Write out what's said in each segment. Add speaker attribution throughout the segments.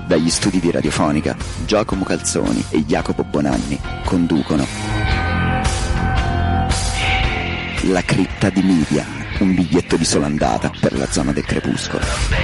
Speaker 1: Dagli studi di Radiofonica, Giacomo Calzoni e Jacopo Bonanni conducono La cripta di Midia, un biglietto di sola andata per la zona del crepuscolo.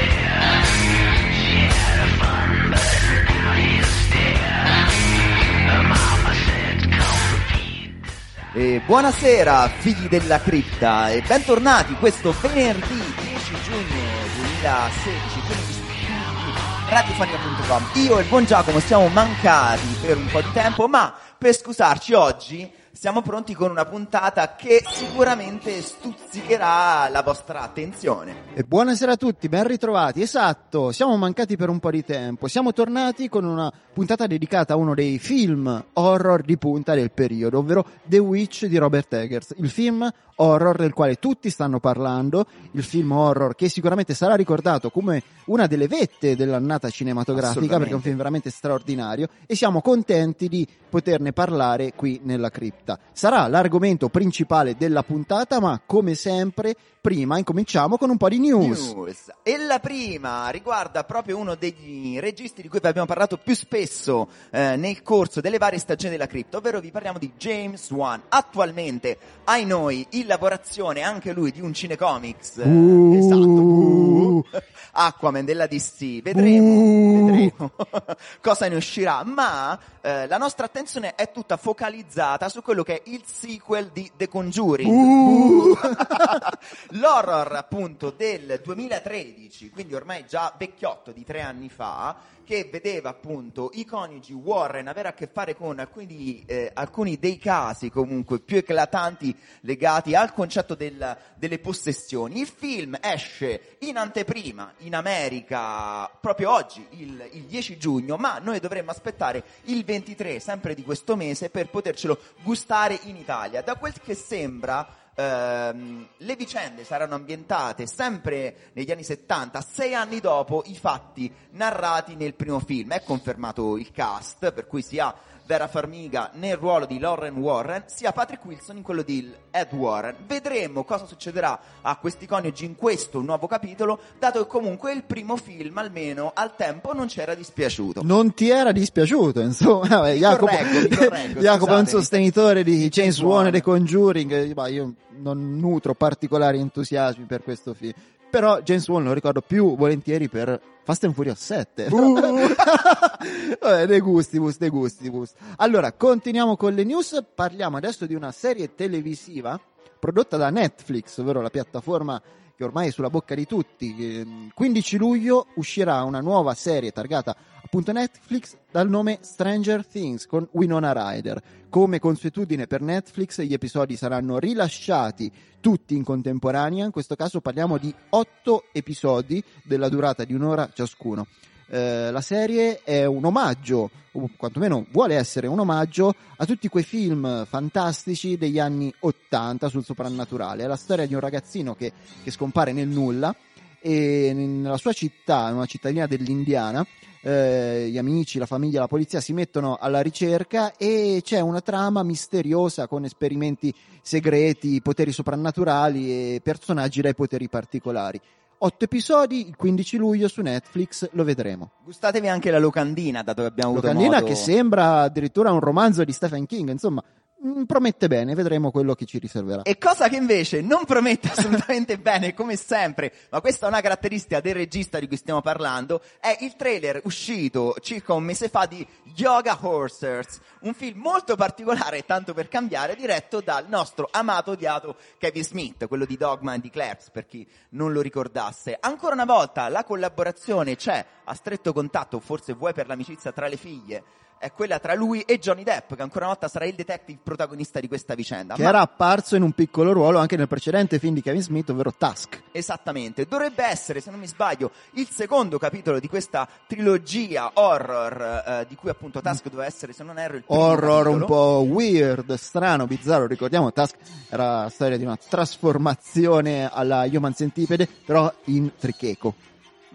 Speaker 2: E buonasera figli della cripta e bentornati questo venerdì 10 giugno 2016 qui radiofonica.com. Io e il buon Giacomo siamo mancati per un po' di tempo, ma per scusarci oggi siamo pronti con una puntata che sicuramente stuzzicherà la vostra attenzione.
Speaker 3: E buonasera a tutti, ben ritrovati. Esatto, siamo mancati per un po' di tempo. Siamo tornati con una puntata dedicata a uno dei film horror di punta del periodo, ovvero The Witch di Robert Eggers, il film horror del quale tutti stanno parlando, il film horror che sicuramente sarà ricordato come una delle vette dell'annata cinematografica, perché è un film veramente straordinario, e siamo contenti di poterne parlare qui nella cripta. Sarà l'argomento principale della puntata, ma come sempre prima incominciamo con un po' di news.
Speaker 2: E la prima riguarda proprio uno degli registi di cui vi abbiamo parlato più spesso nel corso delle varie stagioni della cripta, ovvero vi parliamo di James Wan, attualmente ai noi in lavorazione anche lui di un cinecomics, esatto, Aquaman della DC. Vedremo cosa ne uscirà, ma la nostra attenzione è tutta focalizzata su quello che è il sequel di The Conjuring, l'horror appunto del 2013, quindi ormai già vecchiotto, di 3 anni fa, che vedeva appunto i coniugi Warren avere a che fare con alcuni dei casi comunque più eclatanti legati al concetto delle possessioni. Il film esce in anteprima in America proprio oggi, il 10 giugno, ma noi dovremmo aspettare il 23, sempre di questo mese, per potercelo gustare in Italia. Da quel che sembra le vicende saranno ambientate sempre negli anni 70, 6 anni dopo i fatti narrati nel primo film. È confermato il cast, per cui sia Vera Farmiga nel ruolo di Lauren Warren, sia Patrick Wilson in quello di Ed Warren. Vedremo cosa succederà a questi coniugi in questo nuovo capitolo, dato che comunque il primo film, almeno al tempo, non ci era dispiaciuto.
Speaker 3: Non ti era dispiaciuto, insomma. Vabbè, Jacopo è un sostenitore di James Wan e The Conjuring, ma io non nutro particolari entusiasmi per questo film. Però James Wan lo ricordo più volentieri per Fast and Furious 7. Vabbè, dei gustibus. Allora, continuiamo con le news. Parliamo adesso di una serie televisiva prodotta da Netflix, ovvero la piattaforma che ormai è sulla bocca di tutti. 15 luglio uscirà una nuova serie targata appunto Netflix dal nome Stranger Things con Winona Ryder. Come consuetudine per Netflix, gli episodi saranno rilasciati tutti in contemporanea. In questo caso parliamo di 8 episodi della durata di un'ora ciascuno. La serie è un omaggio, o quantomeno vuole essere un omaggio, a tutti quei film fantastici degli anni 80 sul soprannaturale. È la storia di un ragazzino che scompare nel nulla, e nella sua città, in una cittadina dell'Indiana, gli amici, la famiglia, la polizia si mettono alla ricerca e c'è una trama misteriosa con esperimenti segreti, poteri soprannaturali e personaggi dai poteri particolari. 8 episodi, il 15 luglio su Netflix, lo vedremo.
Speaker 2: Gustatevi anche la locandina, dato che abbiamo avuto
Speaker 3: locandina
Speaker 2: modo...
Speaker 3: che sembra addirittura un romanzo di Stephen King, insomma, promette bene, vedremo quello che ci riserverà.
Speaker 2: E cosa che invece non promette assolutamente bene, come sempre, ma questa è una caratteristica del regista di cui stiamo parlando, è il trailer uscito circa un mese fa di Yoga Horsers, un film molto particolare, tanto per cambiare, diretto dal nostro amato odiato Kevin Smith, quello di Dogma e di Clerks, per chi non lo ricordasse. Ancora una volta la collaborazione c'è a stretto contatto, forse vuoi per l'amicizia tra le figlie, è quella tra lui e Johnny Depp, che ancora una volta sarà il detective protagonista di questa vicenda.
Speaker 3: Che era apparso in un piccolo ruolo anche nel precedente film di Kevin Smith, ovvero Tusk.
Speaker 2: Esattamente. Dovrebbe essere, se non mi sbaglio, il secondo capitolo di questa trilogia horror, di cui appunto Tusk doveva essere, se non erro, il primo
Speaker 3: horror
Speaker 2: capitolo.
Speaker 3: Un po' weird, strano, bizzarro. Ricordiamo, Tusk era la storia di una trasformazione alla Human Centipede, però in tricheco.
Speaker 2: Madonna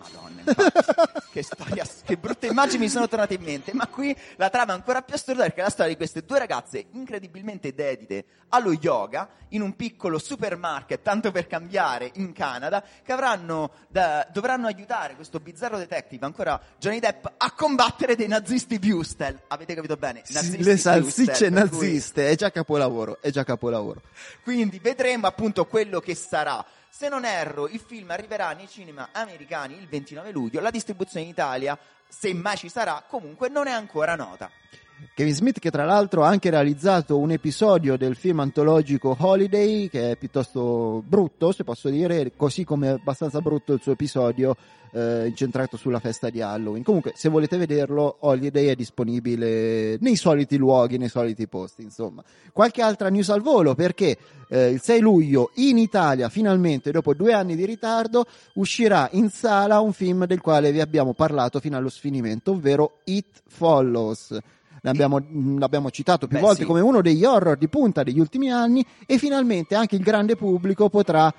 Speaker 2: Che storia, che brutte immagini mi sono tornate in mente. Ma qui la trama è ancora più assurda, perché è la storia di queste due ragazze incredibilmente dedite allo yoga in un piccolo supermarket, tanto per cambiare, in Canada, che dovranno aiutare questo bizzarro detective, ancora Johnny Depp, a combattere dei nazisti Wustel. Avete capito bene? Nazisti
Speaker 3: le salsicce
Speaker 2: Wustel,
Speaker 3: naziste, cui... è già capolavoro.
Speaker 2: Quindi vedremo appunto quello che sarà. Se non erro, il film arriverà nei cinema americani il 29 luglio, la distribuzione in Italia, se mai ci sarà, comunque non è ancora nota.
Speaker 3: Kevin Smith, che tra l'altro ha anche realizzato un episodio del film antologico Holiday, che è piuttosto brutto, se posso dire, così come è abbastanza brutto il suo episodio incentrato sulla festa di Halloween. Comunque, se volete vederlo, Holiday è disponibile nei soliti luoghi, nei soliti posti, insomma. Qualche altra news al volo, perché il 6 luglio in Italia, finalmente, dopo 2 anni di ritardo, uscirà in sala un film del quale vi abbiamo parlato fino allo sfinimento, ovvero It Follows. L'abbiamo citato più volte, sì, come uno degli horror di punta degli ultimi anni, e finalmente anche il grande pubblico potrà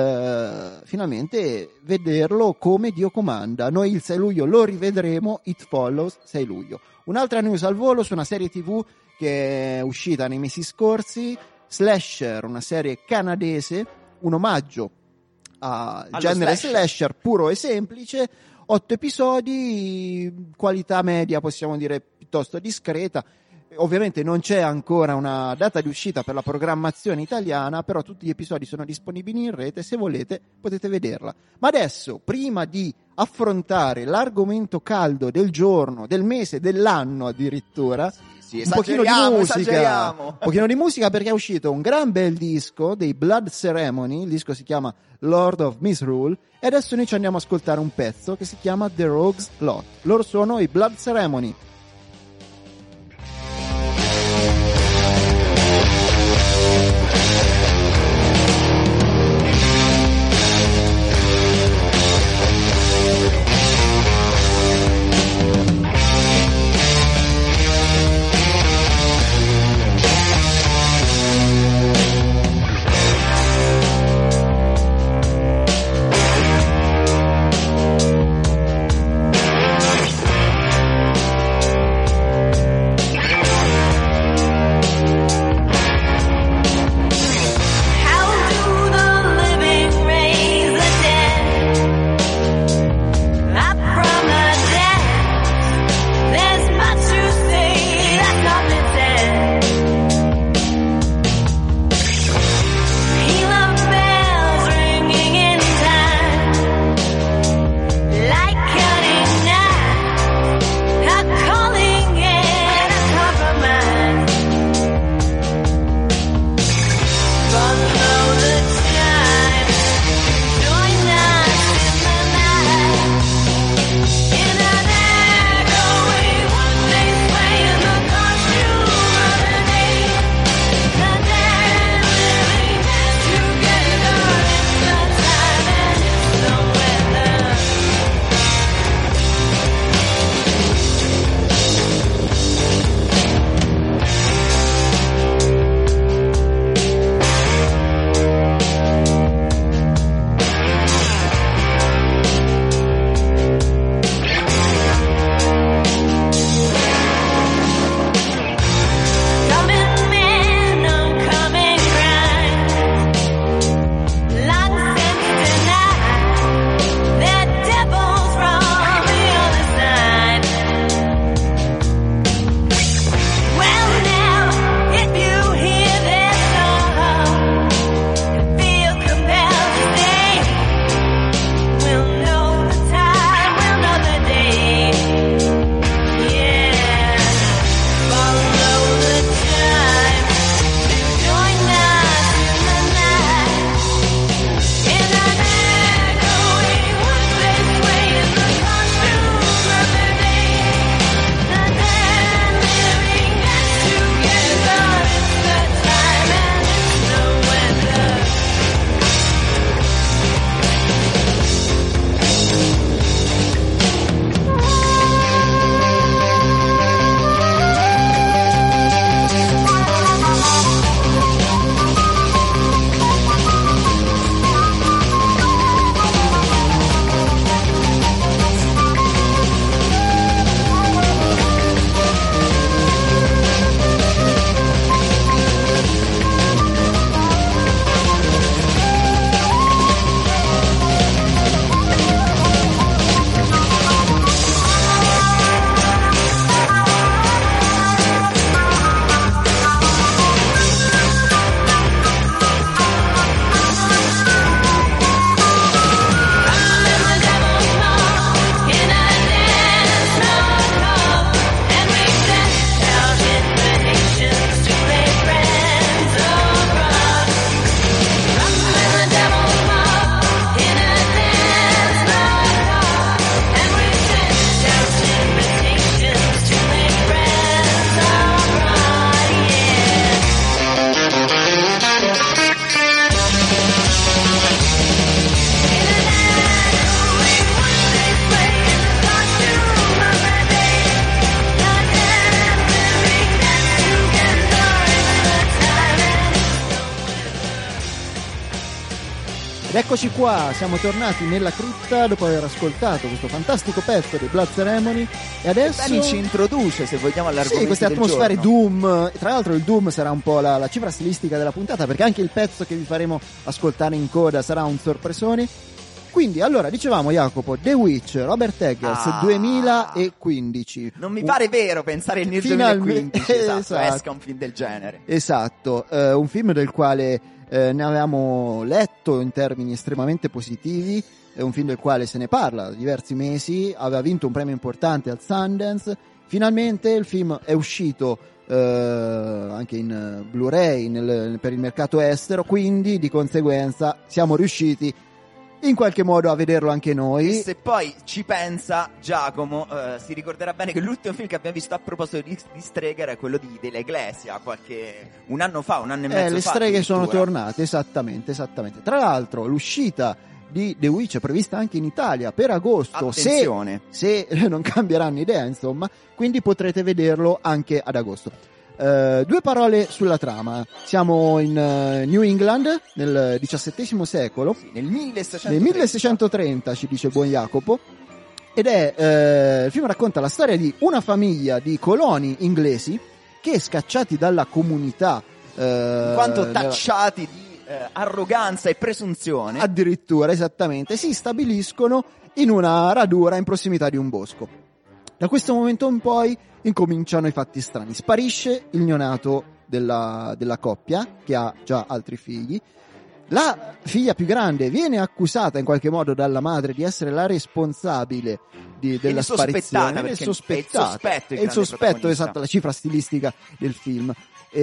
Speaker 3: finalmente vederlo come Dio comanda. Noi il 6 luglio lo rivedremo, It Follows 6 luglio. Un'altra news al volo su una serie TV che è uscita nei mesi scorsi, Slasher, una serie canadese, un omaggio al genere slasher puro e semplice. 8 episodi, qualità media, possiamo dire piuttosto discreta. Ovviamente non c'è ancora una data di uscita per la programmazione italiana, però tutti gli episodi sono disponibili in rete, se volete potete vederla. Ma adesso, prima di affrontare l'argomento caldo del giorno, del mese, dell'anno addirittura,
Speaker 2: un pochino
Speaker 3: di musica, perché è uscito un gran bel disco dei Blood Ceremony, il disco si chiama Lord of Misrule, e adesso noi ci andiamo ad ascoltare un pezzo che si chiama The Rogues Lot. Loro sono i Blood Ceremony. Eccoci qua, siamo tornati nella cripta dopo aver ascoltato questo fantastico pezzo di Blood Ceremony e adesso
Speaker 2: Danny ci introduce, se vogliamo, all'argomento.
Speaker 3: Sì, queste
Speaker 2: del
Speaker 3: atmosfere
Speaker 2: giorno.
Speaker 3: Doom. Tra l'altro il Doom sarà un po' la cifra stilistica della puntata, perché anche il pezzo che vi faremo ascoltare in coda sarà un sorpresone. Quindi, allora, dicevamo, Jacopo, The Witch, Robert Eggers, 2015.
Speaker 2: Non mi pare vero pensare nel
Speaker 3: Finalmente,
Speaker 2: 2015,
Speaker 3: esatto.
Speaker 2: esca un film del genere.
Speaker 3: Esatto, un film del quale ne avevamo letto in termini estremamente positivi, è un film del quale se ne parla da diversi mesi, aveva vinto un premio importante al Sundance, finalmente il film è uscito anche in Blu-ray per il mercato estero, quindi di conseguenza siamo riusciti in qualche modo a vederlo anche noi.
Speaker 2: E se poi ci pensa Giacomo, si ricorderà bene che l'ultimo film che abbiamo visto a proposito di streghe era quello di Della Iglesia, un anno e mezzo fa.
Speaker 3: Le streghe sono tornate, esattamente. Tra l'altro l'uscita di The Witch è prevista anche in Italia per agosto,
Speaker 2: attenzione,
Speaker 3: se non cambieranno idea, insomma, quindi potrete vederlo anche ad agosto. Due parole sulla trama. Siamo in New England nel XVII secolo,
Speaker 2: sì, nel
Speaker 3: 1630 ci dice il buon Jacopo, ed è il film racconta la storia di una famiglia di coloni inglesi che, scacciati dalla comunità
Speaker 2: in quanto tacciati di arroganza e presunzione,
Speaker 3: addirittura, esattamente, si stabiliscono in una radura in prossimità di un bosco. Da questo momento in poi incominciano i fatti strani. Sparisce il neonato della coppia, che ha già altri figli. La figlia più grande viene accusata in qualche modo dalla madre di essere la responsabile della sparizione.
Speaker 2: È il
Speaker 3: sospetto, esatto, la cifra stilistica del film.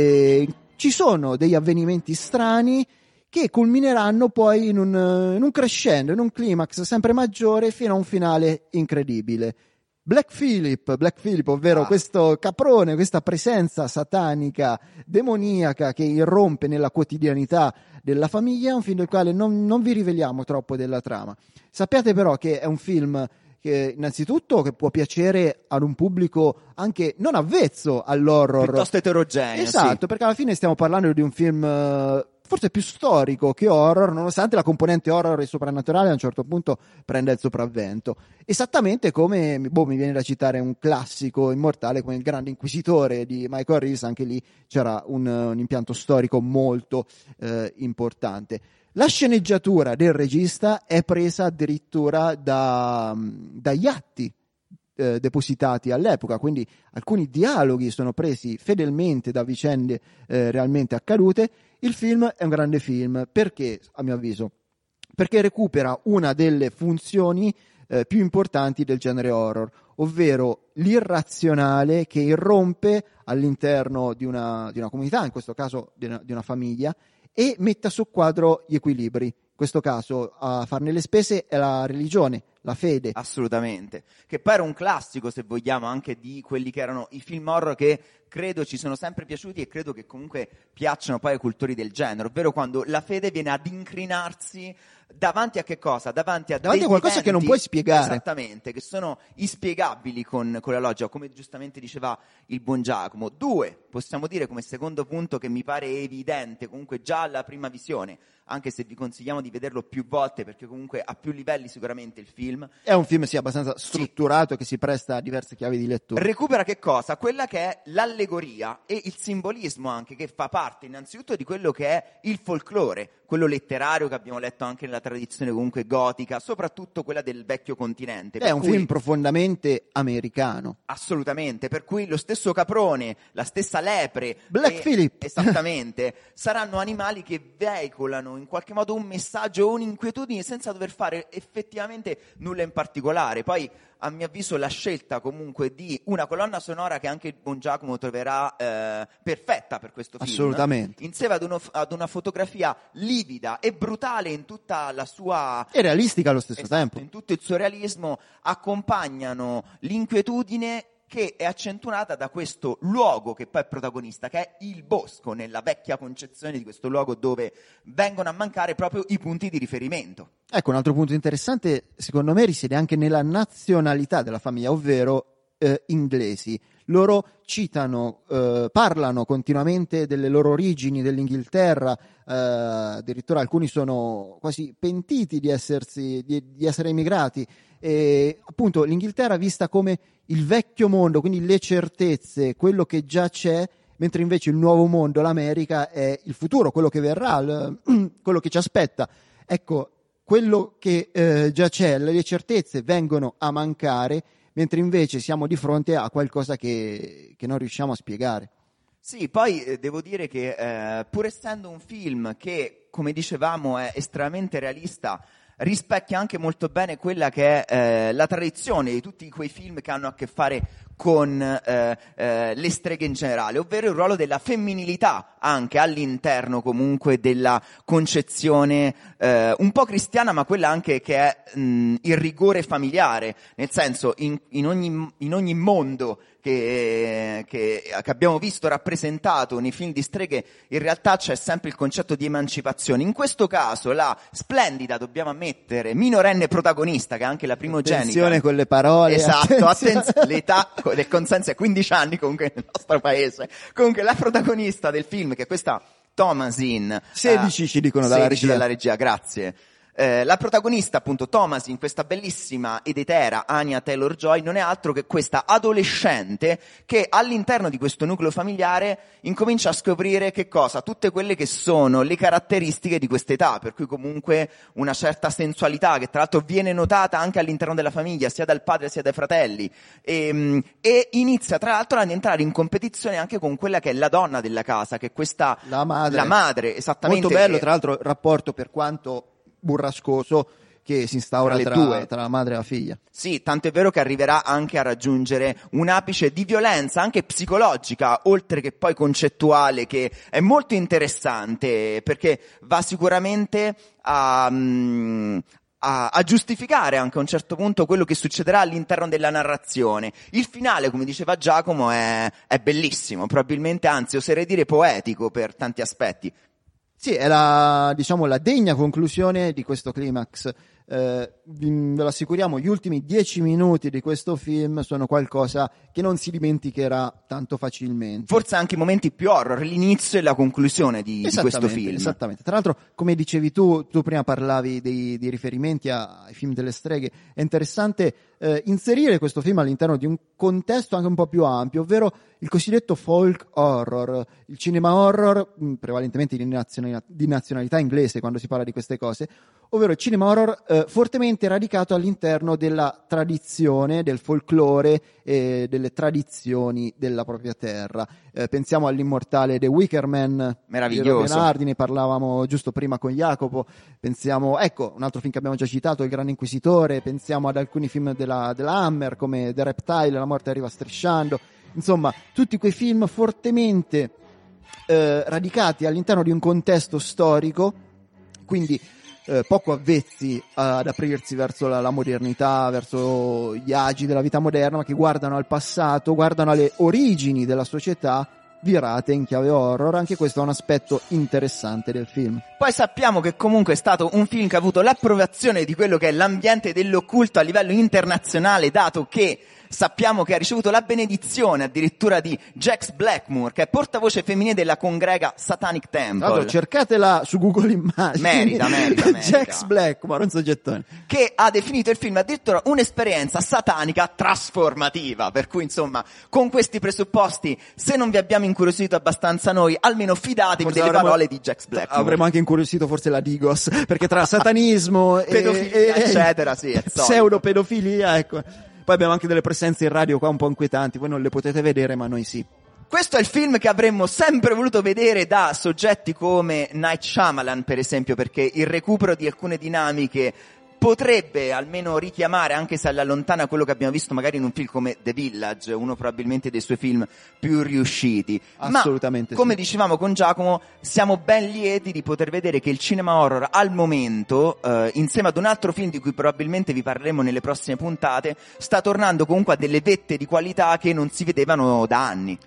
Speaker 3: Ci sono degli avvenimenti strani che culmineranno poi in un crescendo, in un climax sempre maggiore, fino a un finale incredibile. Black Phillip, ovvero questo caprone, questa presenza satanica, demoniaca che irrompe nella quotidianità della famiglia, è un film del quale non vi riveliamo troppo della trama. Sappiate però che è un film che innanzitutto che può piacere ad un pubblico anche non avvezzo all'horror,
Speaker 2: piuttosto eterogeneo.
Speaker 3: Esatto,
Speaker 2: sì.
Speaker 3: Perché alla fine stiamo parlando di un film forse più storico che horror, nonostante la componente horror e soprannaturale a un certo punto prenda il sopravvento. Esattamente come, mi viene da citare un classico immortale come Il Grande Inquisitore di Michael Reeves, anche lì c'era un impianto storico molto importante. La sceneggiatura del regista è presa addirittura dagli atti depositati all'epoca, quindi alcuni dialoghi sono presi fedelmente da vicende realmente accadute. Il film è un grande film perché, a mio avviso, perché recupera una delle funzioni più importanti del genere horror, ovvero l'irrazionale che irrompe all'interno di una comunità, in questo caso di una famiglia, e mette a soqquadro gli equilibri. In questo caso a farne le spese è la religione, la fede.
Speaker 2: Assolutamente. Che poi era un classico, se vogliamo, anche di quelli che erano i film horror che credo ci sono sempre piaciuti e credo che comunque piacciono poi ai cultori del genere, ovvero quando la fede viene ad incrinarsi davanti a che cosa? Davanti a
Speaker 3: qualcosa
Speaker 2: eventi,
Speaker 3: che non puoi spiegare.
Speaker 2: Esattamente, che sono inspiegabili con la logica, come giustamente diceva il buon Giacomo. Due, possiamo dire come secondo punto che mi pare evidente, comunque già alla prima visione, anche se vi consigliamo di vederlo più volte perché comunque ha più livelli sicuramente il film.
Speaker 3: È un film abbastanza strutturato, che si presta a diverse chiavi di lettura.
Speaker 2: Recupera che cosa? Quella che è l'allegoria e il simbolismo anche, che fa parte innanzitutto di quello che è il folklore, quello letterario che abbiamo letto anche nella tradizione comunque gotica, soprattutto quella del vecchio continente.
Speaker 3: È un film profondamente americano.
Speaker 2: Assolutamente, per cui lo stesso caprone, la stessa lepre,
Speaker 3: Black Phillip,
Speaker 2: esattamente, saranno animali che veicolano in qualche modo un messaggio o un'inquietudine senza dover fare effettivamente nulla in particolare. Poi, a mio avviso, la scelta comunque di una colonna sonora che anche il buon Giacomo troverà perfetta per questo film.
Speaker 3: Assolutamente.
Speaker 2: Insieme ad una fotografia livida e brutale in tutta la sua...
Speaker 3: E realistica allo stesso tempo.
Speaker 2: In tutto il suo realismo accompagnano l'inquietudine che è accentuata da questo luogo che poi è protagonista, che è il bosco, nella vecchia concezione di questo luogo dove vengono a mancare proprio i punti di riferimento.
Speaker 3: Ecco, un altro punto interessante secondo me risiede anche nella nazionalità della famiglia, ovvero inglesi. loro citano, parlano continuamente delle loro origini, dell'Inghilterra, addirittura alcuni sono quasi pentiti di essere emigrati, e appunto l'Inghilterra vista come il vecchio mondo, quindi le certezze, quello che già c'è, mentre invece il nuovo mondo, l'America, è il futuro, quello che verrà, quello che ci aspetta. Ecco, quello che già c'è, le certezze vengono a mancare, mentre invece siamo di fronte a qualcosa che non riusciamo a spiegare.
Speaker 2: Sì, poi devo dire che pur essendo un film che, come dicevamo, è estremamente realista, rispecchia anche molto bene quella che è la tradizione di tutti quei film che hanno a che fare con le streghe in generale, ovvero il ruolo della femminilità anche all'interno comunque della concezione un po' cristiana, ma quella anche che è il rigore familiare, nel senso in ogni mondo che abbiamo visto rappresentato nei film di streghe, in realtà c'è sempre il concetto di emancipazione. In questo caso la splendida, dobbiamo ammettere, minorenne protagonista, che è anche la primogenita.
Speaker 3: Attenzione con le parole.
Speaker 2: Esatto, l'età del consenso è 15 anni comunque nel nostro paese. Comunque la protagonista del film, che è questa Thomasin.
Speaker 3: 16 ci dicono dalla
Speaker 2: 16
Speaker 3: regia.
Speaker 2: dalla regia, grazie. La protagonista, appunto, Thomasin, questa bellissima ed etera Anya Taylor-Joy, non è altro che questa adolescente che all'interno di questo nucleo familiare incomincia a scoprire che cosa? Tutte quelle che sono le caratteristiche di quest'età, per cui comunque una certa sensualità che tra l'altro viene notata anche all'interno della famiglia, sia dal padre sia dai fratelli, e inizia tra l'altro ad entrare in competizione anche con quella che è la donna della casa, che è questa
Speaker 3: la madre.
Speaker 2: La madre, esattamente.
Speaker 3: Molto bello, tra l'altro, il rapporto, per quanto burrascoso, che si instaura tra la madre e la figlia.
Speaker 2: Sì, tanto è vero che arriverà anche a raggiungere un apice di violenza anche psicologica, oltre che poi concettuale, che è molto interessante, perché va sicuramente a giustificare anche a un certo punto quello che succederà all'interno della narrazione. Il finale, come diceva Giacomo, è bellissimo, probabilmente, anzi oserei dire poetico per tanti aspetti.
Speaker 3: Sì, è la degna conclusione di questo climax. Ve lo assicuriamo, gli ultimi 10 minuti di questo film sono qualcosa che non si dimenticherà tanto facilmente.
Speaker 2: Forse anche i momenti più horror, l'inizio e la conclusione di questo film.
Speaker 3: Esattamente. Tra l'altro, come dicevi tu prima parlavi dei riferimenti ai film delle streghe, è interessante inserire questo film all'interno di un contesto anche un po' più ampio, ovvero il cosiddetto folk horror, il cinema horror prevalentemente di nazionalità inglese quando si parla di queste cose, ovvero il cinema horror fortemente radicato all'interno della tradizione, del folklore e delle tradizioni della propria terra. Pensiamo all'immortale The Wicker Man,
Speaker 2: meraviglioso,
Speaker 3: Leonardi, ne parlavamo giusto prima con Jacopo. Pensiamo, ecco, un altro film che abbiamo già citato, Il Grande Inquisitore. Pensiamo ad alcuni film della Hammer come The Reptile, La morte arriva strisciando. Insomma, tutti quei film fortemente radicati all'interno di un contesto storico, quindi poco avvezzi ad aprirsi verso la modernità, verso gli agi della vita moderna, ma che guardano al passato, guardano alle origini della società virate in chiave horror. Anche questo è un aspetto interessante del film.
Speaker 2: Poi sappiamo che comunque è stato un film che ha avuto l'approvazione di quello che è l'ambiente dell'occulto a livello internazionale, dato che sappiamo che ha ricevuto la benedizione addirittura di Jax Blackmore, che è portavoce femminile della congrega Satanic Temple.
Speaker 3: Allora, cercatela su Google Immagini.
Speaker 2: Merita.
Speaker 3: Jax Blackmore, un soggettone.
Speaker 2: Che ha definito il film addirittura un'esperienza satanica trasformativa. Per cui, insomma, con questi presupposti, se non vi abbiamo incuriosito abbastanza noi, almeno fidatevi delle parole di Jax Blackmore.
Speaker 3: Avremmo anche incuriosito forse la Digos, perché tra satanismo
Speaker 2: pedofilia, eccetera, sì,
Speaker 3: pseudopedofilia, ecco. Poi abbiamo anche delle presenze in radio qua un po' inquietanti, voi non le potete vedere, ma noi sì.
Speaker 2: Questo è il film che avremmo sempre voluto vedere da soggetti come Night Shyamalan, per esempio, perché il recupero di alcune dinamiche potrebbe almeno richiamare, anche se alla lontana, quello che abbiamo visto magari in un film come The Village, uno probabilmente dei suoi film più riusciti.
Speaker 3: Assolutamente.
Speaker 2: Ma, come
Speaker 3: sì.
Speaker 2: dicevamo con Giacomo, siamo ben lieti di poter vedere che il cinema horror al momento, insieme ad un altro film di cui probabilmente vi parleremo nelle prossime puntate, sta tornando comunque a delle vette di qualità che non si vedevano da anni.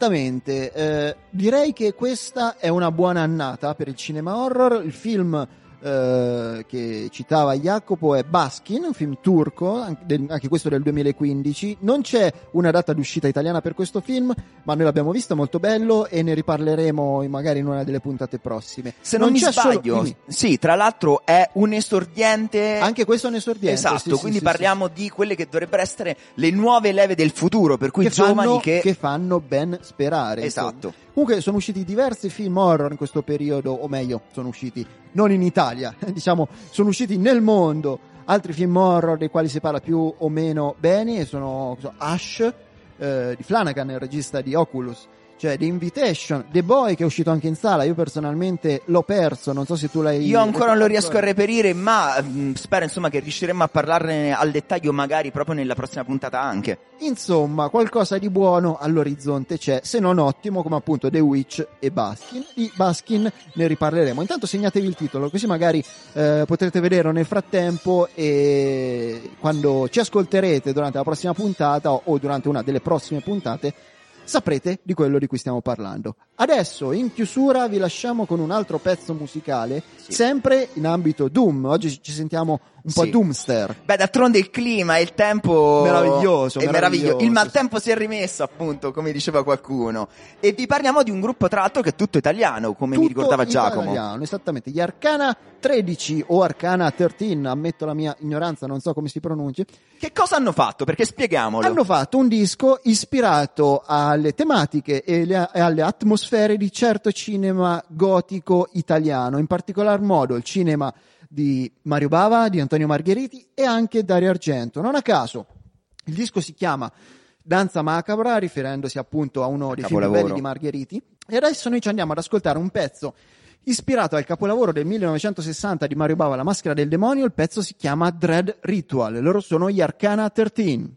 Speaker 3: Esattamente, direi che questa è una buona annata per il cinema horror. Il film che citava Jacopo è Baskin, un film turco, anche questo del 2015. Non c'è una data d'uscita italiana per questo film, ma noi l'abbiamo visto, molto bello, e ne riparleremo magari in una delle puntate prossime.
Speaker 2: Se non mi sbaglio, sì, tra l'altro è un esordiente.
Speaker 3: Anche questo è un esordiente.
Speaker 2: Esatto, quindi parliamo di quelle che dovrebbero essere le nuove leve del futuro, per cui giovani che
Speaker 3: fanno ben sperare.
Speaker 2: Esatto.
Speaker 3: Insomma. Comunque sono usciti diversi film horror in questo periodo, o meglio, sono usciti non in Italia, diciamo, sono usciti nel mondo altri film horror dei quali si parla più o meno bene, e sono Ash di Flanagan, il regista di Oculus, cioè The Invitation, The Boy, che è uscito anche in sala. Io personalmente l'ho perso, non so se tu l'hai.
Speaker 2: Io ancora non lo riesco a reperire, ma spero insomma che riusciremo a parlarne al dettaglio magari proprio nella prossima puntata anche.
Speaker 3: Insomma, qualcosa di buono all'orizzonte c'è, se non ottimo, come appunto The Witch e Baskin. Di Baskin ne riparleremo. Intanto segnatevi il titolo, così magari potrete vederlo nel frattempo, e quando ci ascolterete durante la prossima puntata o durante una delle prossime puntate saprete di quello di cui stiamo parlando. Adesso, in chiusura, vi lasciamo con un altro pezzo musicale, sempre in ambito Doom. Oggi ci sentiamo un po' Doomster.
Speaker 2: Beh, d'altronde il clima e il tempo
Speaker 3: meraviglioso.
Speaker 2: Il maltempo si è rimesso, appunto, come diceva qualcuno. E vi parliamo di un gruppo, tra l'altro, che è tutto italiano, come mi ricordava Giacomo.
Speaker 3: Italiano, esattamente. Gli Arcana 13 o Arcana 13, ammetto la mia ignoranza, non so come si pronunci.
Speaker 2: Che cosa hanno fatto? Perché spieghiamolo.
Speaker 3: Hanno fatto un disco ispirato alle tematiche e alle atmosfere di certo cinema gotico italiano, in particolar modo il cinema di Mario Bava, di Antonio Margheriti e anche Dario Argento. Non a caso il disco si chiama Danza Macabra, riferendosi appunto a uno dei film belli di Margheriti. E adesso noi ci andiamo ad ascoltare un pezzo ispirato al capolavoro del 1960 di Mario Bava, La maschera del demonio. Il pezzo si chiama Dread Ritual. Loro sono gli Arcana 13.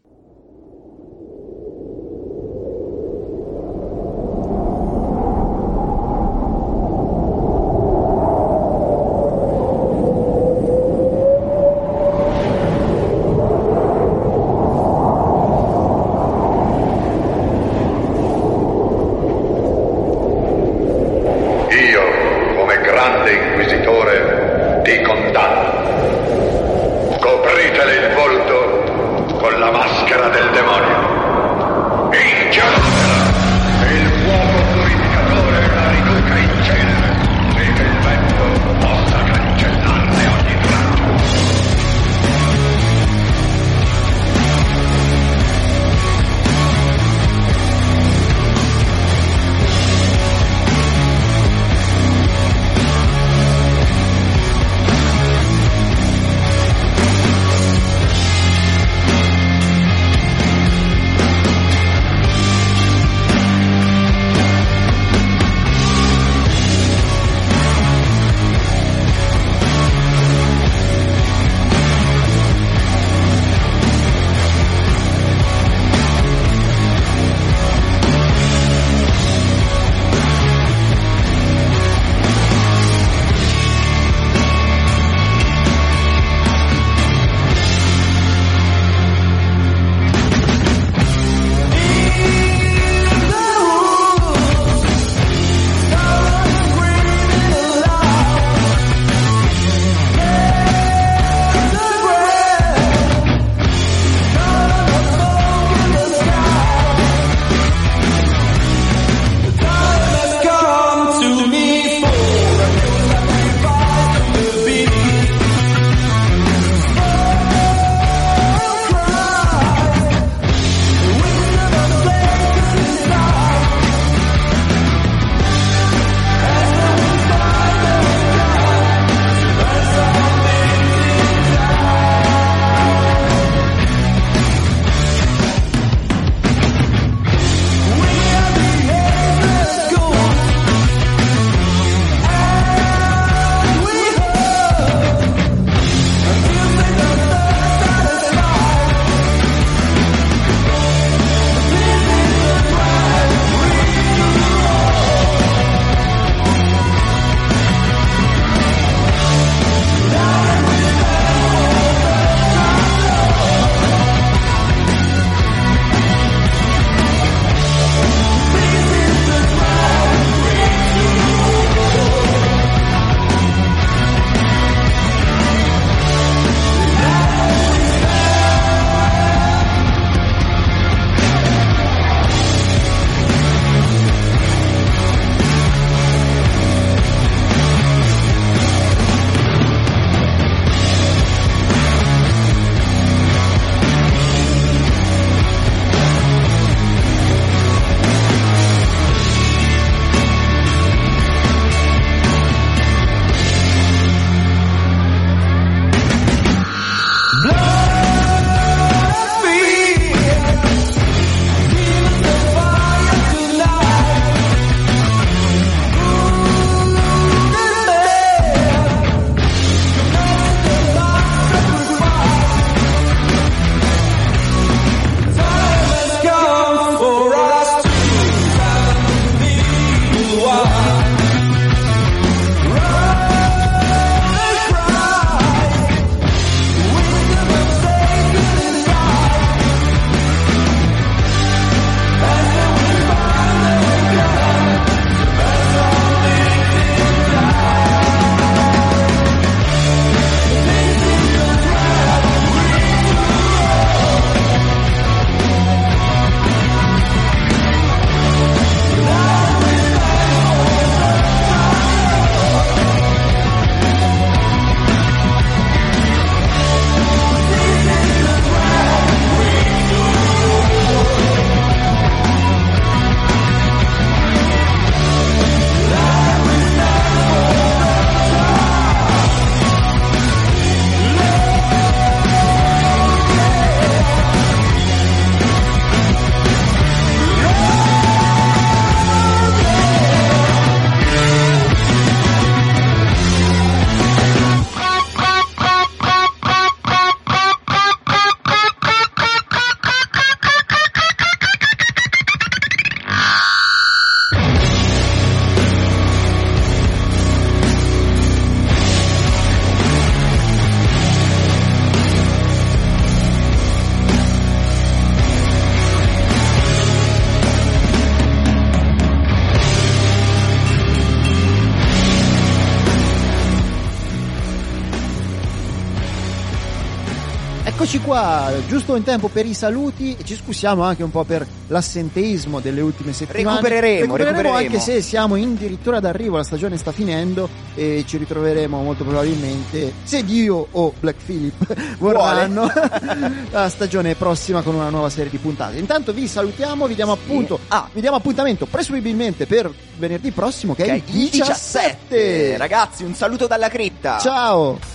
Speaker 3: Eccoci qua, giusto in tempo per i saluti, ci scusiamo anche un po' per l'assenteismo delle ultime settimane. Recupereremo anche se siamo addirittura d'arrivo, la stagione sta finendo e ci ritroveremo molto probabilmente, se Dio o Black Phillip vorranno, la stagione prossima con una nuova serie di puntate. Intanto vi salutiamo, vi diamo appuntamento presumibilmente per venerdì prossimo che è il 17.
Speaker 2: Ragazzi, un saluto dalla cripta.
Speaker 3: Ciao.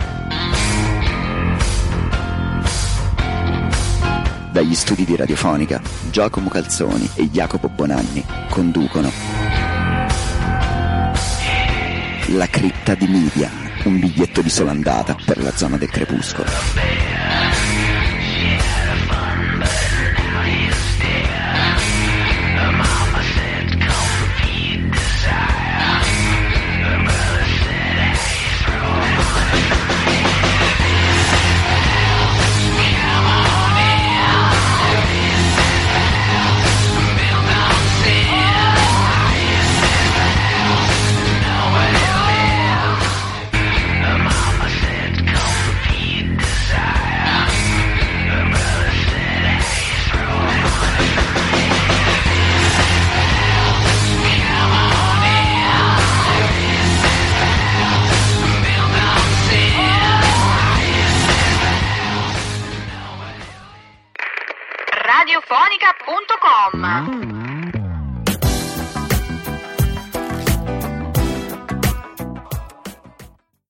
Speaker 1: Dagli studi di Radiofonica, Giacomo Calzoni e Jacopo Bonanni conducono La cripta di Midia, un biglietto di sola andata per la zona del crepuscolo.